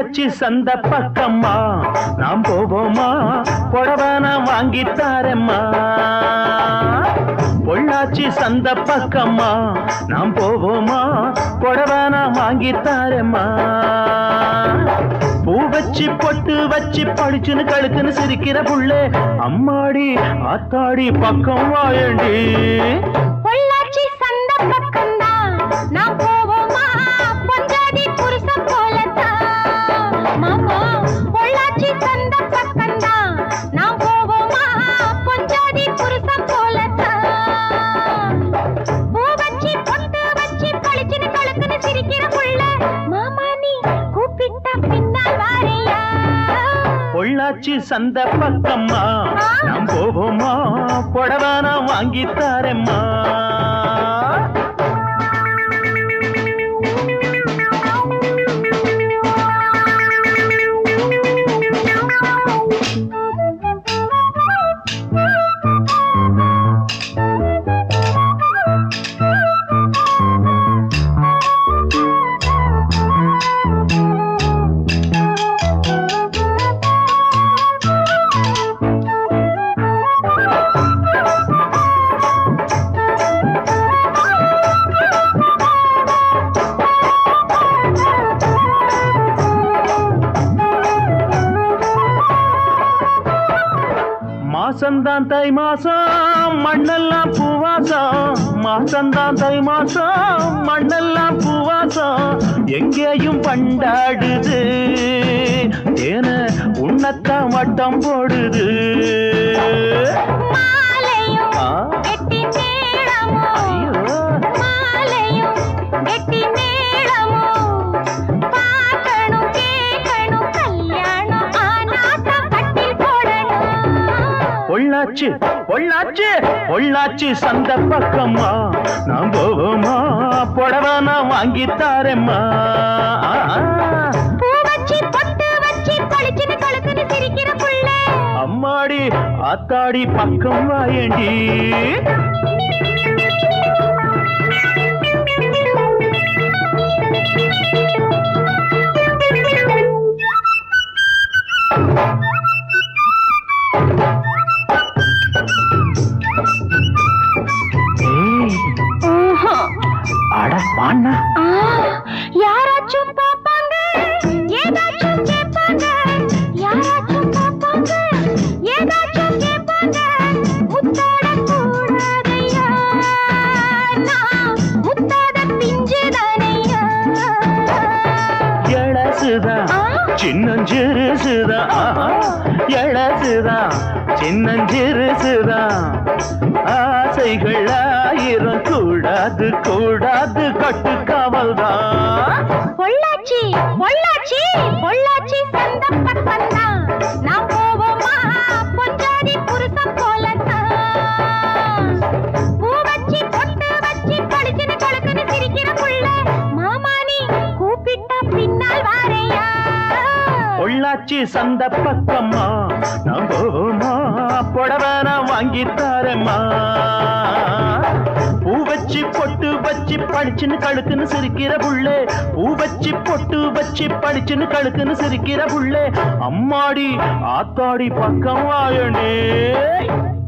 பொள்ளாச்சி சந்த பக்கம்மா நாம் போவோமா புடவன வாங்கித்தாரம்மா பொள்ளாச்சி சந்த பக்கம்மா நாம் போவோமா புடவன வாங்கித்தாரம்மா பூ வச்சு பொட்டு வச்சு படிச்சுன்னு கழுத்துன்னு சிரிக்கிற புள்ளே அம்மாடி ஆத்தாடி பக்கம் வாயண்டி பொள்ளாச்சி சந்த பக்கம்தான் நாம் போவோமா பொஞ்சாதி புருஷன் போலத்தான் மாமா பொள்ளாச்சி சந்த பக்கம்தான் நாம் போவோமா பொஞ்சாதி புருஷன் போலத்தான் பூ வச்சு பொட்டு வச்சு படிச்சுன்னு கழுத்துன்னு சிரிக்கிற புள்ள மாமா நீ கூப்பிட்டா பின்னால் வாரையா பொள்ளாச்சி சந்த பக்கம்மா நாம் போவோமா புடவன வாங்கித்தாரம்மா மாசந்தான் தை மாசம் மண்ணெல்லாம் பூவாசம் மாசந்தான் தை மாசம் மண்ணெல்லாம் பூவாசம் எங்கேயும் பண்டாடுது ஏன உன்னத்தான் வட்டம் போடுது பொள்ளாச்சி பொள்ளாச்சி பொள்ளாச்சி சந்த பக்கம்மா நாம் போவோமா புடவன வாங்கித்தாரம்மா அம்மாடி ஆத்தாடி பக்கம் வாயண்டி அட பாண்ணா யாராச்சும் பாப்பாங்க ஏதாச்சும் கேட்பாங்க யாராச்சும் பாப்பாங்க ஏதாச்சும் கேட்பாங்க முத்தாட கூடாதையா நான் முத்தாட பிஞ்சுதானையா எழசுதா சின்னஞ்சிறுசுதா எழசுதா சின்னஞ்சிறுசுதா ஆசைகள் ஆயிரம் கூடாது கூடாது கட்டு காவல்தான் பொள்ளாச்சி பொள்ளாச்சி பொள்ளாச்சி சந்த பக்கம்தான் நாம் போவோமா பொஞ்சாதி புருஷன் போலத்தான் பூ வச்சு பொட்டு வச்சு படிச்சுன்னு கழுத்துன்னு சிரிக்கிற புள்ள மாமா நீ கூப்பிட்டா பின்னால் வாரையா பொள்ளாச்சி சந்த பக்கம்மா நாம் போவோமா புடவன வாங்கித்தாரம்மா பூ வச்சு பொட்டு வச்சு படிச்சுன்னு கழுத்துன்னு சிரிக்கிற புள்ளே பூ வச்சு பொட்டு வச்சு படிச்சுன்னு கழுத்துன்னு சிரிக்கிற புள்ளே அம்மாடி ஆத்தாடி பக்கம் வாயண்டே